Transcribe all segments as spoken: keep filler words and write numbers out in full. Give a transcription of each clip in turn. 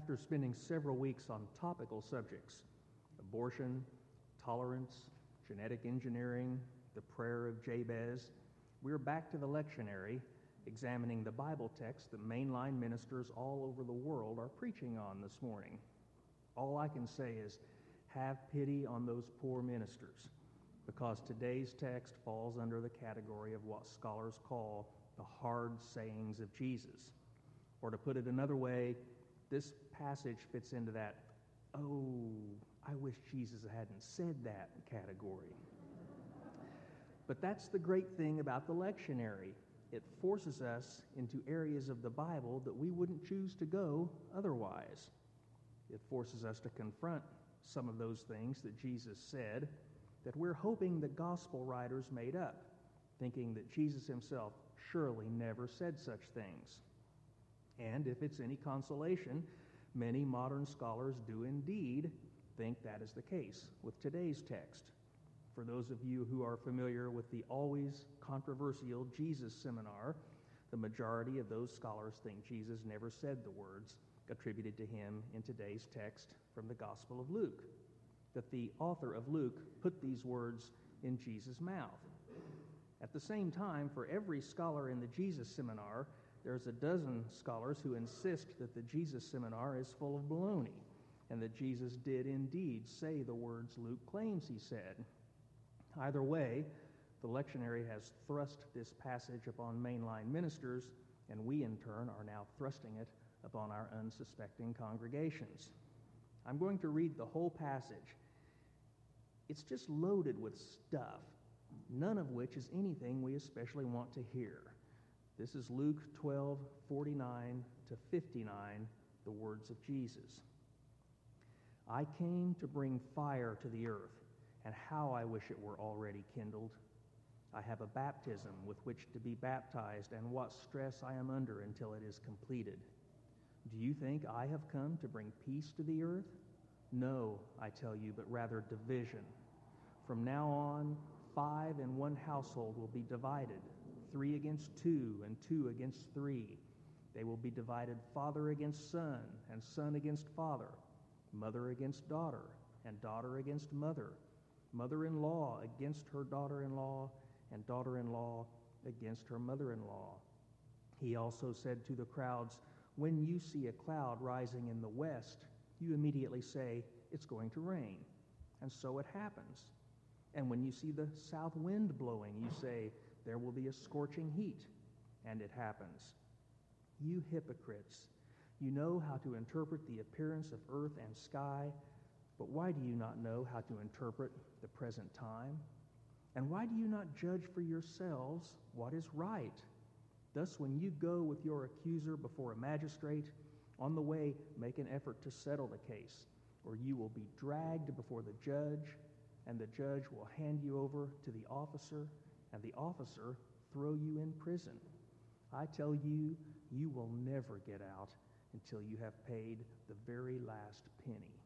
After spending several weeks on topical subjects, abortion, tolerance, genetic engineering, the prayer of Jabez, we're back to the lectionary, examining the Bible text that mainline ministers all over the world are preaching on this morning. All I can say is, have pity on those poor ministers, because today's text falls under the category of what scholars call the hard sayings of Jesus. Or to put it another way, this passage fits into that, oh, I wish Jesus hadn't said that category. But that's the great thing about the lectionary. It forces us into areas of the Bible that we wouldn't choose to go otherwise. It forces us to confront some of those things that Jesus said that we're hoping the gospel writers made up, thinking that Jesus himself surely never said such things. And if it's any consolation, many modern scholars do indeed think that is the case with today's text. For those of you who are familiar with the always controversial Jesus Seminar, the majority of those scholars think Jesus never said the words attributed to him in today's text from the Gospel of Luke, that the author of Luke put these words in Jesus' mouth. At the same time, for every scholar in the Jesus Seminar, there's a dozen scholars who insist that the Jesus Seminar is full of baloney, and that Jesus did indeed say the words Luke claims he said. Either way, the lectionary has thrust this passage upon mainline ministers, and we in turn are now thrusting it upon our unsuspecting congregations. I'm going to read the whole passage. It's just loaded with stuff, none of which is anything we especially want to hear. This is Luke twelve, forty-nine to fifty-nine, the words of Jesus. I came to bring fire to the earth, and how I wish it were already kindled. I have a baptism with which to be baptized, and what stress I am under until it is completed. Do you think I have come to bring peace to the earth? No, I tell you, but rather division. From now on, five in one household will be divided, three against two, and two against three. They will be divided father against son, and son against father, mother against daughter, and daughter against mother, mother-in-law against her daughter-in-law, and daughter-in-law against her mother-in-law. He also said to the crowds, when you see a cloud rising in the west, you immediately say, it's going to rain. And so it happens. And when you see the south wind blowing, you say, there will be a scorching heat. And it happens. You hypocrites, you know how to interpret the appearance of earth and sky, but why do you not know how to interpret the present time? And why do you not judge for yourselves what is right? Thus, when you go with your accuser before a magistrate, on the way make an effort to settle the case, or you will be dragged before the judge, and the judge will hand you over to the officer, and the officer throw you in prison. I tell you, you will never get out until you have paid the very last penny.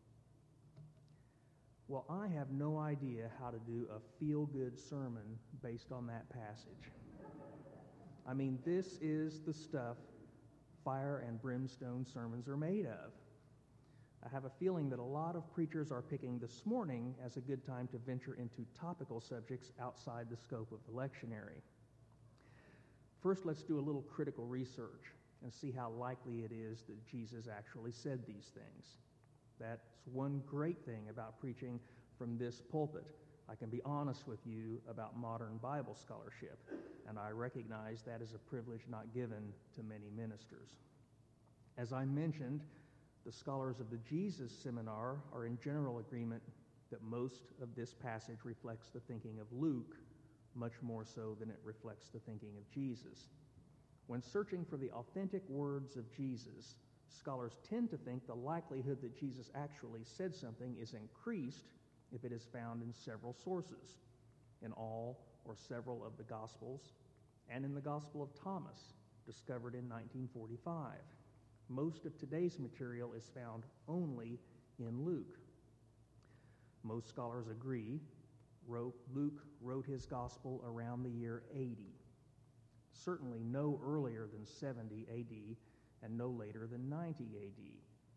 Well, I have no idea how to do a feel-good sermon based on that passage. I mean, this is the stuff fire and brimstone sermons are made of. I have a feeling that a lot of preachers are picking this morning as a good time to venture into topical subjects outside the scope of the lectionary. First, let's do a little critical research and see how likely it is that Jesus actually said these things. That's one great thing about preaching from this pulpit. I can be honest with you about modern Bible scholarship, and I recognize that is a privilege not given to many ministers. As I mentioned, the scholars of the Jesus Seminar are in general agreement that most of this passage reflects the thinking of Luke, much more so than it reflects the thinking of Jesus. When searching for the authentic words of Jesus, scholars tend to think the likelihood that Jesus actually said something is increased if it is found in several sources, in all or several of the Gospels, and in the Gospel of Thomas, discovered in nineteen forty-five. Most of today's material is found only in Luke. Most scholars agree wrote, Luke wrote his Gospel around the year eighty, certainly no earlier than seventy A D and no later than ninety A D.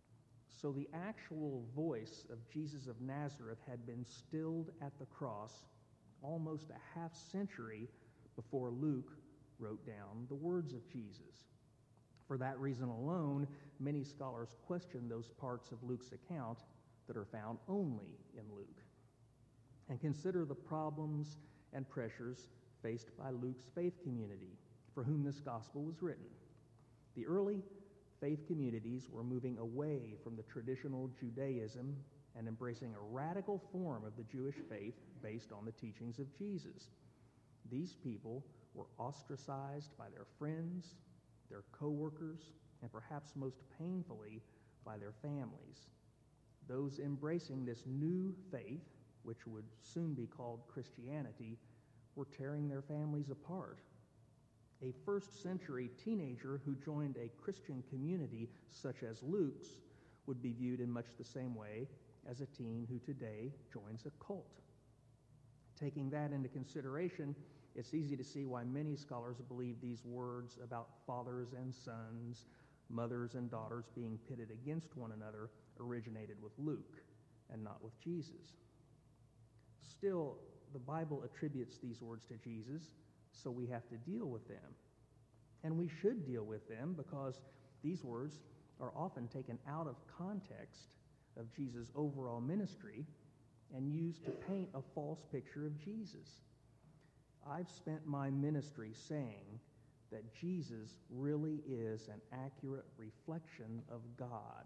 So the actual voice of Jesus of Nazareth had been stilled at the cross almost a half century before Luke wrote down the words of Jesus. For that reason alone, many scholars question those parts of Luke's account that are found only in Luke, and consider the problems and pressures faced by Luke's faith community, for whom this gospel was written. The early faith communities were moving away from the traditional Judaism and embracing a radical form of the Jewish faith based on the teachings of Jesus. These people were ostracized by their friends, their co-workers, and perhaps most painfully by their families. Those embracing this new faith, which would soon be called Christianity, were tearing their families apart. A first-century teenager who joined a Christian community such as Luke's would be viewed in much the same way as a teen who today joins a cult. Taking that into consideration, it's easy to see why many scholars believe these words about fathers and sons, mothers and daughters being pitted against one another originated with Luke and not with Jesus. Still, the Bible attributes these words to Jesus, so we have to deal with them. And we should deal with them because these words are often taken out of context of Jesus' overall ministry and used to paint a false picture of Jesus. I've spent my ministry saying that Jesus really is an accurate reflection of God.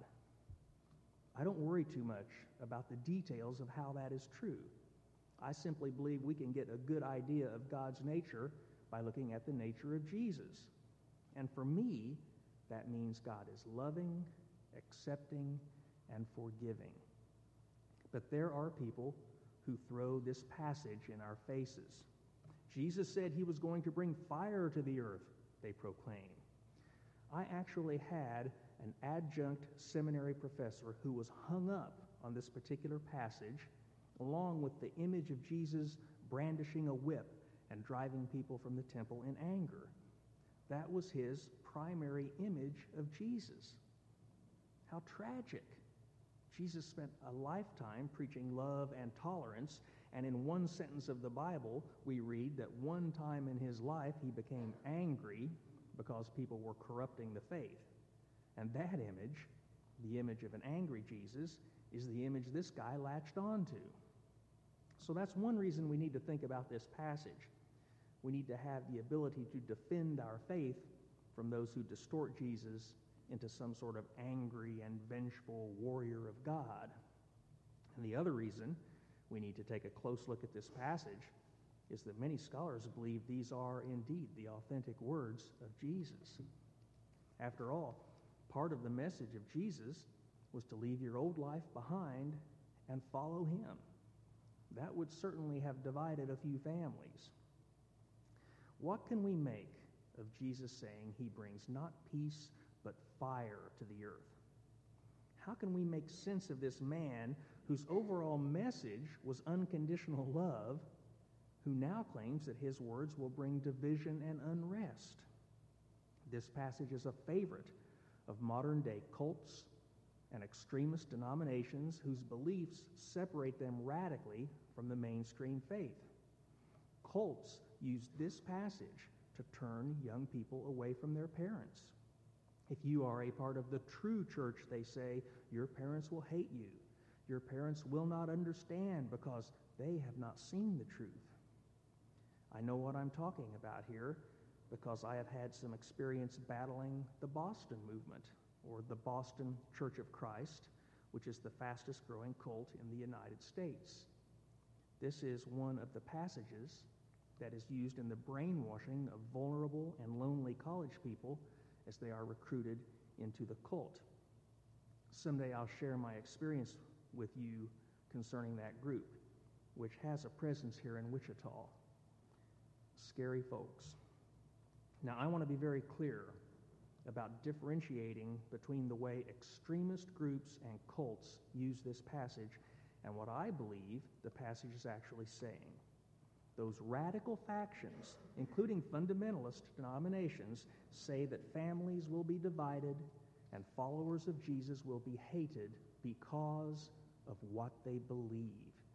I don't worry too much about the details of how that is true. I simply believe we can get a good idea of God's nature by looking at the nature of Jesus. And for me, that means God is loving, accepting, and forgiving. But there are people who throw this passage in our faces. Jesus said he was going to bring fire to the earth, they proclaim. I actually had an adjunct seminary professor who was hung up on this particular passage, along with the image of Jesus brandishing a whip and driving people from the temple in anger. That was his primary image of Jesus. How tragic. Jesus spent a lifetime preaching love and tolerance, and in one sentence of the Bible, we read that one time in his life he became angry because people were corrupting the faith. And that image, the image of an angry Jesus, is the image this guy latched onto. So that's one reason we need to think about this passage. We need to have the ability to defend our faith from those who distort Jesus into some sort of angry and vengeful warrior of God. And the other reason we need to take a close look at this passage is that many scholars believe these are indeed the authentic words of Jesus. After all, part of the message of Jesus was to leave your old life behind and follow him. That would certainly have divided a few families. What can we make of Jesus saying he brings not peace but fire to the earth? How can we make sense of this man whose overall message was unconditional love, who now claims that his words will bring division and unrest? This passage is a favorite of modern-day cults and extremist denominations whose beliefs separate them radically from the mainstream faith. Cults use this passage to turn young people away from their parents. If you are a part of the true church, they say, your parents will hate you. Your parents will not understand because they have not seen the truth. I know what I'm talking about here because I have had some experience battling the Boston movement, or the Boston Church of Christ, which is the fastest growing cult in the United States. This is one of the passages that is used in the brainwashing of vulnerable and lonely college people as they are recruited into the cult. Someday I'll share my experience with you concerning that group, which has a presence here in Wichita. Scary folks. Now, I want to be very clear about differentiating between the way extremist groups and cults use this passage and what I believe the passage is actually saying. Those radical factions, including fundamentalist denominations, say that families will be divided and followers of Jesus will be hated because of what they believe.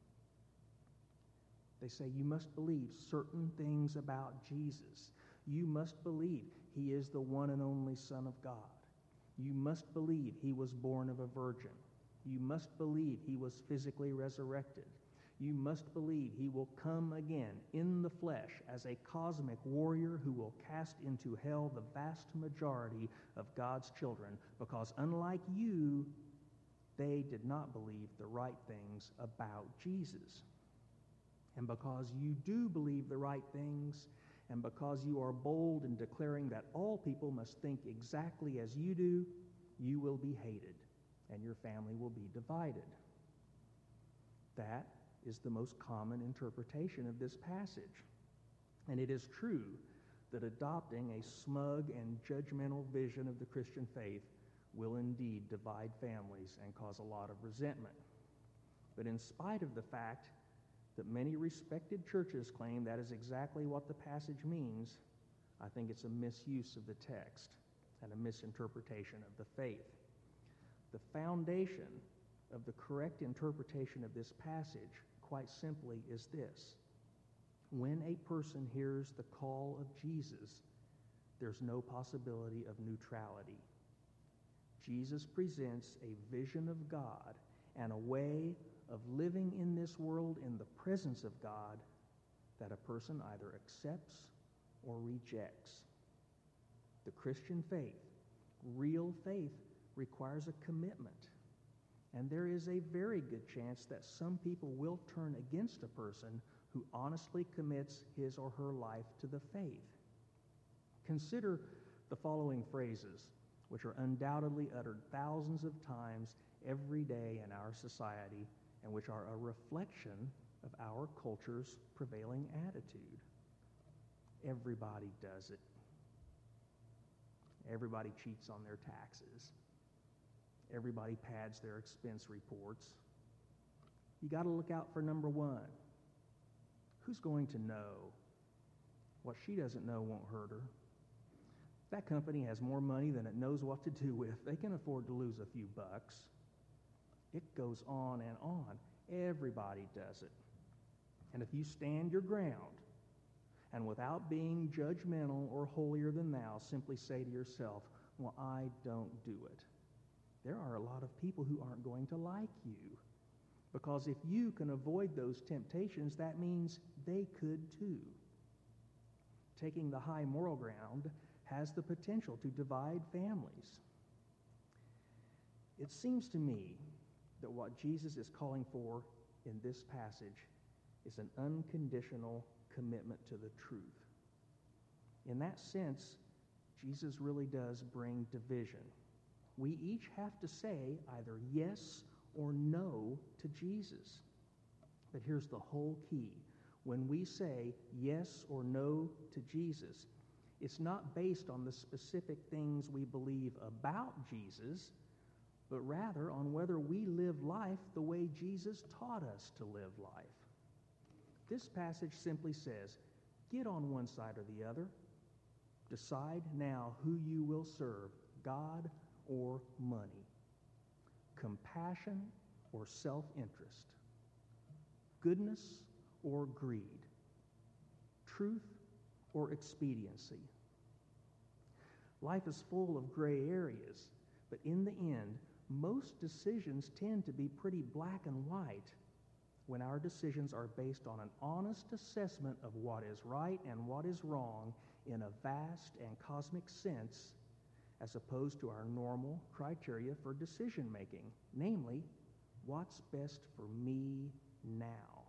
They say you must believe certain things about Jesus. You must believe he is the one and only Son of God. You must believe he was born of a virgin. You must believe he was physically resurrected. You must believe he will come again in the flesh as a cosmic warrior who will cast into hell the vast majority of God's children, because unlike you, they did not believe the right things about Jesus. And because you do believe the right things, and because you are bold in declaring that all people must think exactly as you do, you will be hated, and your family will be divided. That is the most common interpretation of this passage. And it is true that adopting a smug and judgmental vision of the Christian faith will indeed divide families and cause a lot of resentment. But in spite of the fact that many respected churches claim that is exactly what the passage means, I think it's a misuse of the text and a misinterpretation of the faith. The foundation of the correct interpretation of this passage, quite simply, is this. When a person hears the call of Jesus, there's no possibility of neutrality. Jesus presents a vision of God and a way of living in this world in the presence of God that a person either accepts or rejects. The Christian faith, real faith, requires a commitment. And there is a very good chance that some people will turn against a person who honestly commits his or her life to the faith. Consider the following phrases, which are undoubtedly uttered thousands of times every day in our society, and which are a reflection of our culture's prevailing attitude. Everybody does it. Everybody cheats on their taxes. Everybody pads their expense reports. You got to look out for number one. Who's going to know? What she doesn't know won't hurt her. That company has more money than it knows what to do with. They can afford to lose a few bucks. It goes on and on. Everybody does it. And if you stand your ground and without being judgmental or holier than thou, simply say to yourself, well, I don't do it, there are a lot of people who aren't going to like you. Because if you can avoid those temptations, that means they could too. Taking the high moral ground has the potential to divide families. It seems to me that what Jesus is calling for in this passage is an unconditional commitment to the truth. In that sense, Jesus really does bring division. We each have to say either yes or no to Jesus. But here's the whole key. When we say yes or no to Jesus, it's not based on the specific things we believe about Jesus, but rather on whether we live life the way Jesus taught us to live life. This passage simply says, get on one side or the other. Decide now who you will serve, God or money, compassion or self-interest, goodness or greed, truth or expediency. Life is full of gray areas, but in the end, most decisions tend to be pretty black and white when our decisions are based on an honest assessment of what is right and what is wrong in a vast and cosmic sense, as opposed to our normal criteria for decision-making, namely, what's best for me now.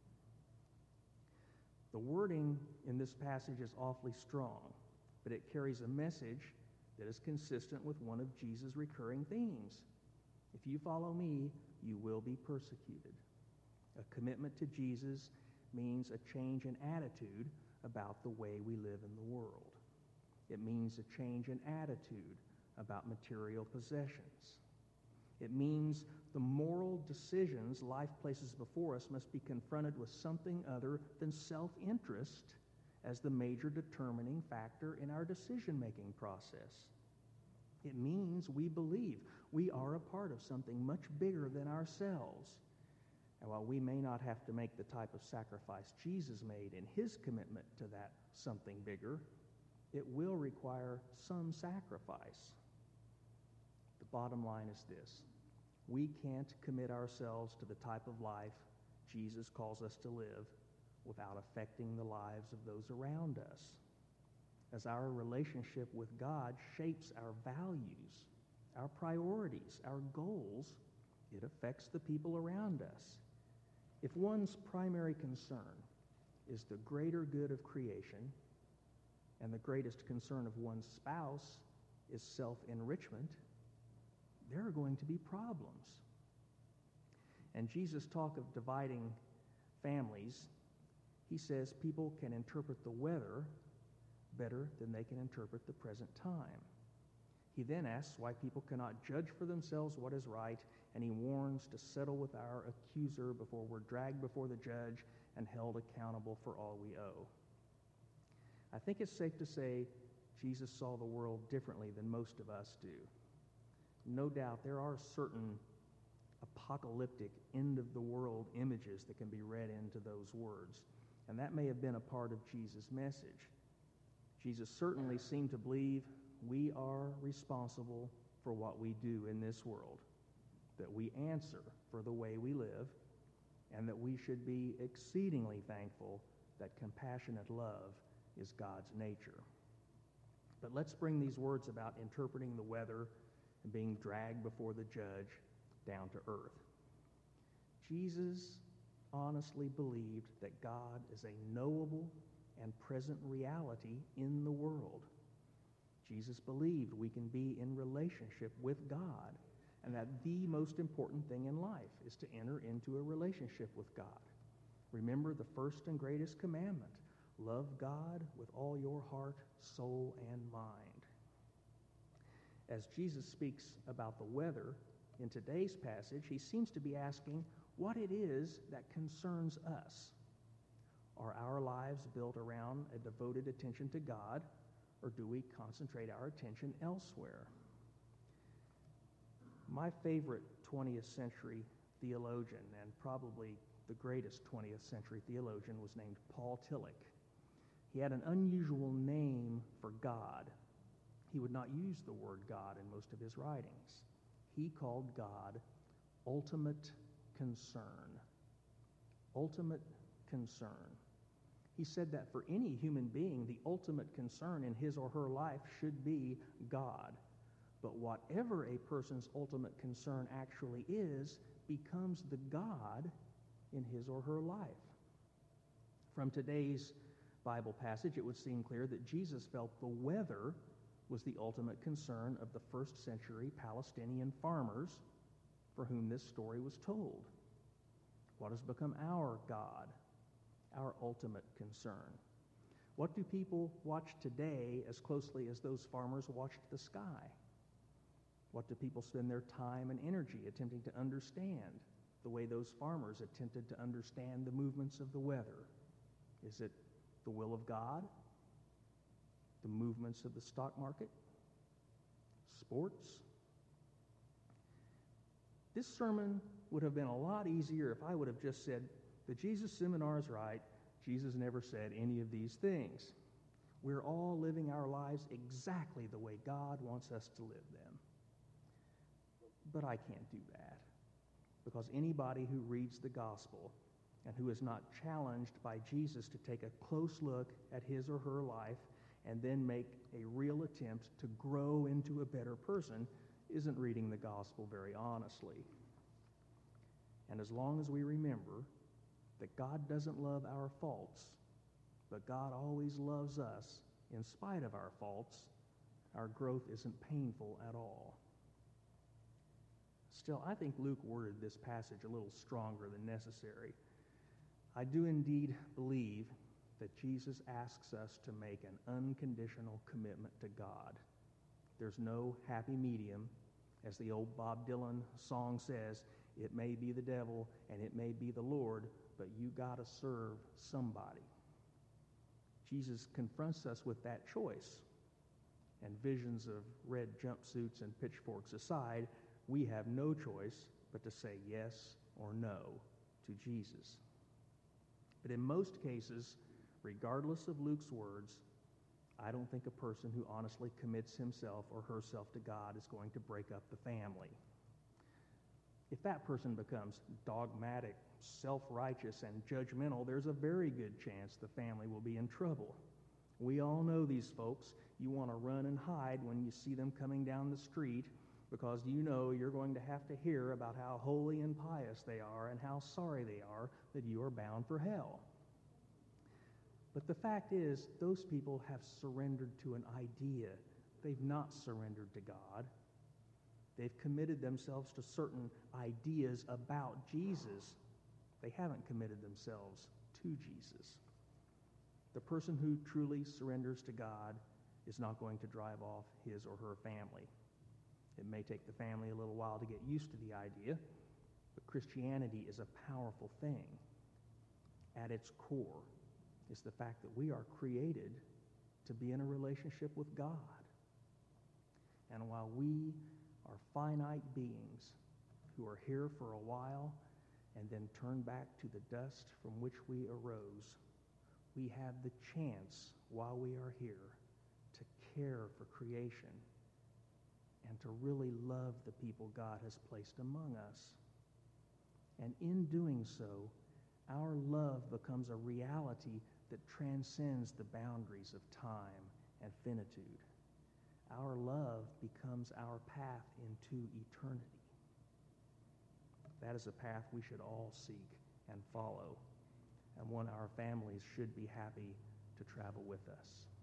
The wording in this passage is awfully strong, but it carries a message that is consistent with one of Jesus' recurring themes. If you follow me, you will be persecuted. A commitment to Jesus means a change in attitude about the way we live in the world. It means a change in attitude about material possessions. It means the moral decisions life places before us must be confronted with something other than self-interest as the major determining factor in our decision-making process. It means we believe we are a part of something much bigger than ourselves. And while we may not have to make the type of sacrifice Jesus made in his commitment to that something bigger, it will require some sacrifice. The bottom line is this: we can't commit ourselves to the type of life Jesus calls us to live without affecting the lives of those around us. As our relationship with God shapes our values, our priorities, our goals, it affects the people around us. If one's primary concern is the greater good of creation, and the greatest concern of one's spouse is self-enrichment, there are going to be problems. And Jesus' talk of dividing families, he says people can interpret the weather better than they can interpret the present time. He then asks why people cannot judge for themselves what is right, and he warns to settle with our accuser before we're dragged before the judge and held accountable for all we owe. I think it's safe to say Jesus saw the world differently than most of us do. No doubt there are certain apocalyptic, end-of-the-world images that can be read into those words, and that may have been a part of Jesus' message. Jesus certainly seemed to believe we are responsible for what we do in this world, that we answer for the way we live, and that we should be exceedingly thankful that compassionate love is God's nature. But let's bring these words about interpreting the weather and being dragged before the judge down to earth. Jesus honestly believed that God is a knowable and present reality in the world. Jesus believed we can be in relationship with God, and that the most important thing in life is to enter into a relationship with God. Remember the first and greatest commandment: love God with all your heart, soul, and mind. As Jesus speaks about the weather in today's passage, he seems to be asking what it is that concerns us. Are our lives built around a devoted attention to God, or do we concentrate our attention elsewhere? My favorite twentieth century theologian, and probably the greatest twentieth century theologian, was named Paul Tillich. He had an unusual name for God. He would not use the word God in most of his writings. He called God ultimate concern. Ultimate concern. He said that for any human being, the ultimate concern in his or her life should be God. But whatever a person's ultimate concern actually is becomes the God in his or her life. From today's Bible passage, it would seem clear that Jesus felt the weather was the ultimate concern of the first century Palestinian farmers for whom this story was told. What has become our God, our ultimate concern? What do people watch today as closely as those farmers watched the sky? What do people spend their time and energy attempting to understand the way those farmers attempted to understand the movements of the weather? Is it the will of God? The movements of the stock market? Sports? This sermon would have been a lot easier if I would have just said, the Jesus seminar is right. Jesus never said any of these things. We're all living our lives exactly the way God wants us to live them. But I can't do that, because anybody who reads the gospel and who is not challenged by Jesus to take a close look at his or her life and then make a real attempt to grow into a better person isn't reading the gospel very honestly. And as long as we remember that God doesn't love our faults, but God always loves us in spite of our faults, our growth isn't painful at all. Still, I think Luke worded this passage a little stronger than necessary. I do indeed believe that Jesus asks us to make an unconditional commitment to God. There's no happy medium. As the old Bob Dylan song says, it may be the devil and it may be the Lord, but you got to serve somebody. Jesus confronts us with that choice. and visions of red jumpsuits and pitchforks aside, we have no choice but to say yes or no to Jesus. But in most cases, regardless of Luke's words, I don't think a person who honestly commits himself or herself to God is going to break up the family. If that person becomes dogmatic, self-righteous, and judgmental, there's a very good chance the family will be in trouble. We all know these folks. You want to run and hide when you see them coming down the street because you know you're going to have to hear about how holy and pious they are and how sorry they are that you are bound for hell. But the fact is, those people have surrendered to an idea. They've not surrendered to God. They've committed themselves to certain ideas about Jesus. They haven't committed themselves to Jesus. The person who truly surrenders to God is not going to drive off his or her family. It may take the family a little while to get used to the idea, but Christianity is a powerful thing. At its core is the fact that we are created to be in a relationship with God. And while we are finite beings who are here for a while and then turn back to the dust from which we arose, we have the chance while we are here to care for creation and to really love the people God has placed among us. And in doing so, our love becomes a reality that transcends the boundaries of time and finitude. Our love becomes our path into eternity. That is a path we should all seek and follow, and one our families should be happy to travel with us.